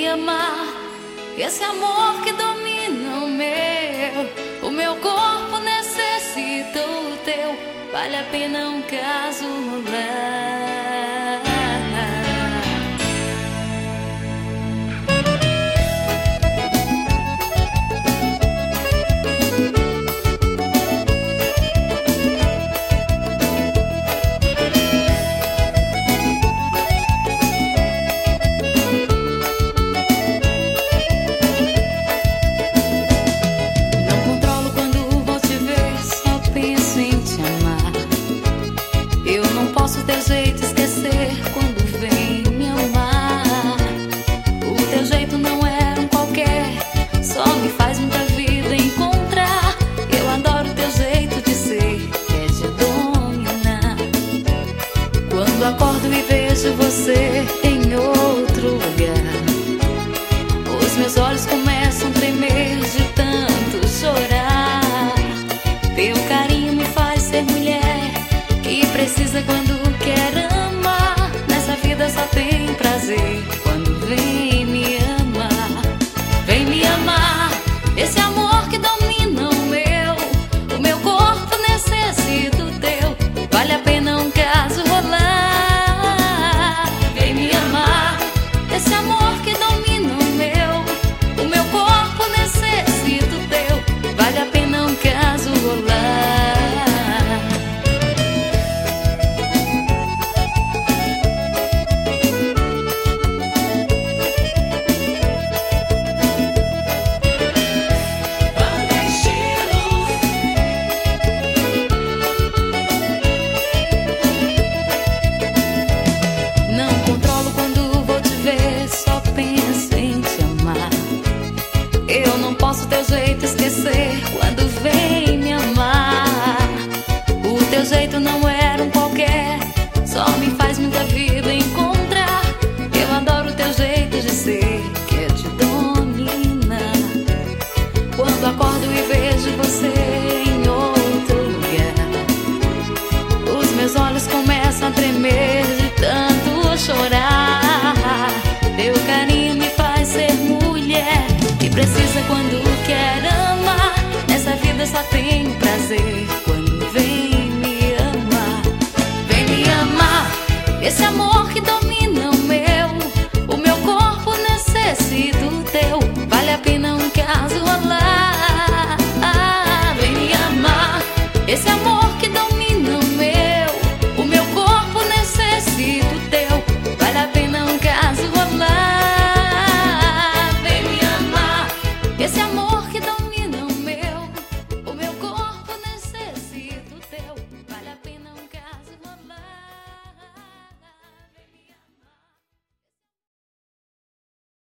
amar. Esse amor que domina o meu corpo necessita o teu. Vale a pena um caso rolar. Posso teu jeito esquecer quando vem me amar. O teu jeito não é um qualquer, só me faz muita vida encontrar. Eu adoro teu jeito de ser, que é de dominar. Quando acordo e vejo você em outro lugar, os meus olhos começam a tremer de tanto chorar. Teu carinho me faz ser mulher que precisa quando quer amar. Nessa vida só tem prazer quando vem me amar. Vem me amar, esse amor que domina o meu corpo necessita o teu. Vale a pena um caso rolar. Vem me amar, esse amor que domina o meu corpo necessita o teu. Vale a pena um caso rolar. Eu não posso teu jeito esquecer quando vem me amar. O teu jeito não era um qualquer, só me faz muita vida encontrar. Eu adoro teu jeito de ser, que é de dominar. Quando acordo e vejo você em outro lugar, os meus olhos começam a tremer de tanto chorar. Teu carinho me faz ser mulher que precisa quando quer amar. Nessa vida só tem prazer